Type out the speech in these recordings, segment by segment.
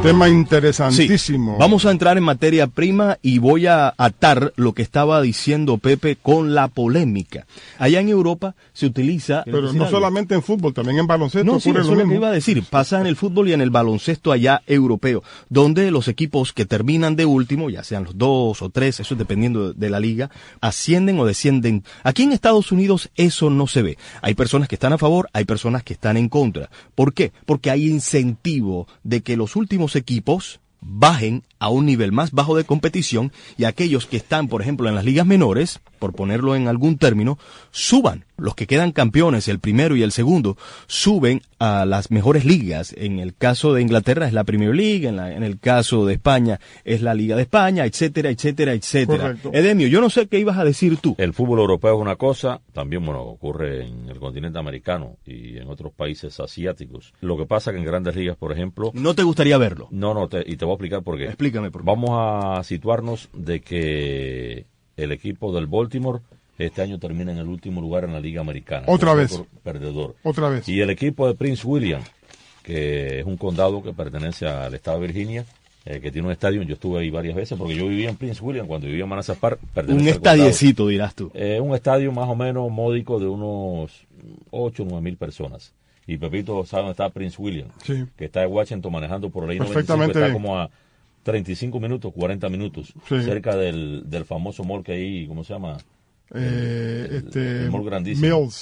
Tema interesantísimo. Sí. Vamos a entrar en materia prima y voy a atar lo que estaba diciendo Pepe con la polémica. Allá en Europa se utiliza... Pero no solamente en fútbol, también en baloncesto no, sí, ocurre eso lo es lo mismo. que iba a decir. Pasa en el fútbol y en el baloncesto allá europeo, donde los equipos que terminan de último, ya sean los 2 o 3, eso es dependiendo de la liga, ascienden o descienden. Aquí en Estados Unidos eso no se ve. Hay personas que están a favor, hay personas que están en contra. ¿Por qué? Porque hay incentivo de que los últimos equipos bajen a un nivel más bajo de competición y aquellos que están, por ejemplo, en las ligas menores, por ponerlo en algún término, suban. Los que quedan campeones, el primero y el segundo, suben a las mejores ligas. En el caso de Inglaterra es la Premier League, en el caso de España es la Liga de España, etcétera, etcétera, etcétera. Correcto. Edemio, yo no sé qué ibas a decir tú. El fútbol europeo es una cosa, también ocurre en el continente americano y en otros países asiáticos. Lo que pasa que en grandes ligas, por ejemplo... ¿No te gustaría verlo? No, y te voy a explicar por qué. Explícame por qué. Vamos a situarnos de que el equipo del Baltimore este año termina en el último lugar en la Liga Americana. Otra vez. Perdedor. Otra vez. Y el equipo de Prince William, que es un condado que pertenece al estado de Virginia, que tiene un estadio, yo estuve ahí varias veces, porque yo vivía en Prince William, cuando vivía en Manassas Park. Un estadiecito, dirás tú. Un estadio más o menos módico de unos 8 o 9 mil personas. Y Pepito sabe dónde está Prince William, Sí. que está en Washington manejando por la I-95, Perfectamente está bien. como a 35 minutos, 40 minutos, Sí. cerca del famoso mall que hay, ¿cómo se llama? El mall grandísimo. Mills,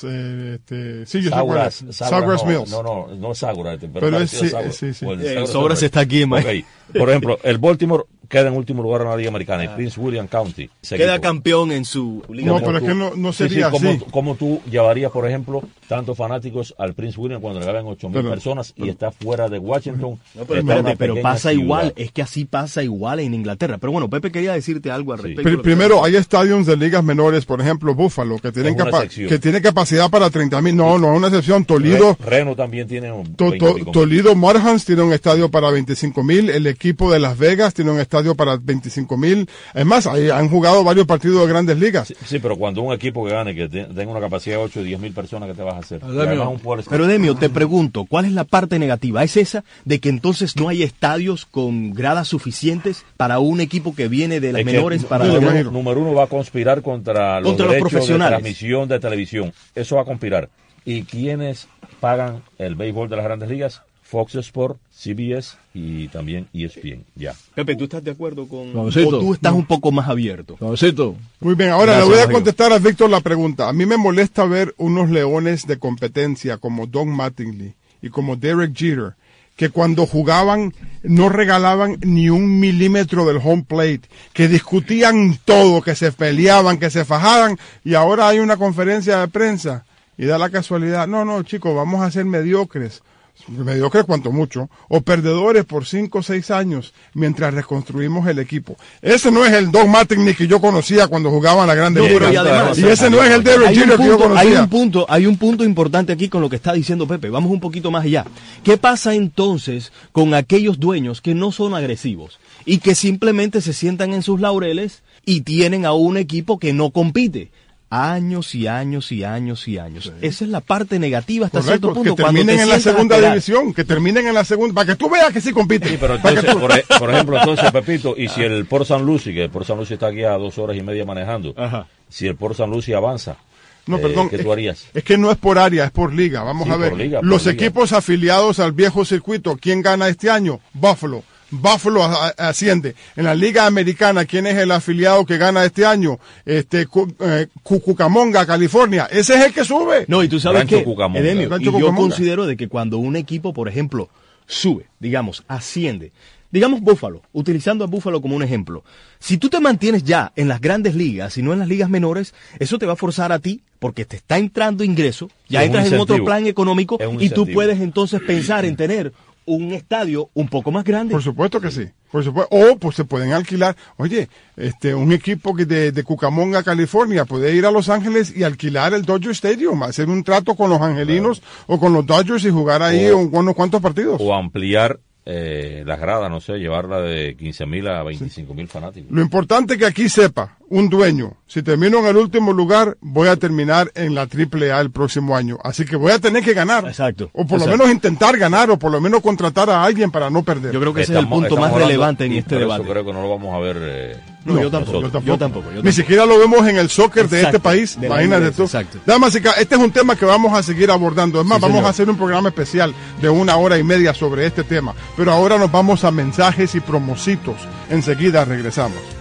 sí, yo sé cuál es. Sawgrass Mills. No Saugra, Pero es, sí, sí. Saugrass está aquí, man. Okay. Por ejemplo, el Baltimore queda en último lugar en la Liga Americana, en Prince William County. Queda campeón en su liga. No, pero es que no sería así. ¿Cómo tú llevarías, por ejemplo, tantos fanáticos al Prince William cuando le caben 8,000 personas y está fuera de Washington? No, pero pasa igual, es que así pasa igual en Inglaterra. Pero bueno, Pepe quería decirte algo al respecto. Primero, hay estadios de ligas menores, por ejemplo, Buffalo, que tiene capacidad para 30,000. No, es una excepción. Toledo. Reno también tiene un Toledo Mudhens tiene un estadio para 25,000. El equipo de Las Vegas tiene un estadio para 25,000. Es más, han jugado varios partidos de grandes ligas. Sí, pero cuando un equipo que gane, que tenga una capacidad de 8 o 10,000 personas, ¿qué te vas a hacer? Pero Demio, te pregunto, ¿cuál es la parte negativa? ¿Es esa de que entonces no hay estadios con gradas suficientes para un equipo que viene de las menores? Número uno va a conspirar contra los derechos profesionales de transmisión de televisión. Eso va a conspirar. ¿Y quiénes pagan el béisbol de las grandes ligas? Fox Sports, CBS y también ESPN. Ya. Pepe, ¿tú estás de acuerdo con...? ¿O tú estás un poco más abierto? Muy bien, ahora le voy a contestar a Víctor la pregunta. A mí me molesta ver unos leones de competencia como Don Mattingly y como Derek Jeter, que cuando jugaban no regalaban ni 1 milímetro del home plate, que discutían todo, que se peleaban, que se fajaban, y ahora hay una conferencia de prensa y da la casualidad, no chicos, vamos a ser mediocres cuanto mucho, o perdedores por 5 o 6 años mientras reconstruimos el equipo. Ese no es el Don Mattingly que yo conocía cuando jugaban la Grande Liga. Y ese no es el Derek Jeter que yo conocía. Hay un punto importante aquí con lo que está diciendo Pepe. Vamos un poquito más allá. ¿Qué pasa entonces con aquellos dueños que no son agresivos y que simplemente se sientan en sus laureles y tienen a un equipo que no compite? Años y años y años y años. Sí. Esa es la parte negativa hasta cierto punto. Que terminen en la segunda división, que terminen en la segunda, para que tú veas que sí compiten. Sí, pero entonces, por ejemplo, Pepito, y si el Port St. Lucie, que el Port St. Lucie está aquí a 2 horas y media manejando, si el Port St. Lucie avanza, ¿qué tú harías? Es que no es por área, es por liga. Vamos a ver. Los equipos afiliados al viejo circuito, ¿quién gana este año? Buffalo asciende. En la Liga Americana, ¿quién es el afiliado que gana este año? Cucamonga, California. Ese es el que sube. No, y tú sabes que, Edemio, yo considero de que cuando un equipo, por ejemplo, sube, digamos, asciende, digamos Buffalo, utilizando a Buffalo como un ejemplo, si tú te mantienes ya en las grandes ligas y no en las ligas menores, eso te va a forzar a ti, porque te está entrando ingreso, ya entras en otro plan económico y tú puedes entonces pensar en tener un estadio un poco más grande. Por supuesto que sí. Por supuesto. O pues se pueden alquilar. Oye, un equipo de Cucamonga, California, puede ir a Los Ángeles y alquilar el Dodger Stadium, hacer un trato con los angelinos o con los Dodgers y jugar ahí unos cuantos partidos. O ampliar las gradas, no sé, llevarla de 15.000 a 25.000 fanáticos. Lo importante es que aquí sepa un dueño, si termino en el último lugar, voy a terminar en la AAA el próximo año. Así que voy a tener que ganar. Exacto. O por lo menos intentar ganar, o por lo menos contratar a alguien para no perder. Yo creo que ese es el punto más relevante en este debate. Yo creo que no lo vamos a ver. No, yo tampoco. Ni siquiera lo vemos en el soccer de este país. Imagínate tú. Damas y caballeros, este es un tema que vamos a seguir abordando. Es más, vamos a hacer un programa especial de 1.5 horas sobre este tema. Pero ahora nos vamos a mensajes y promocitos. Enseguida regresamos.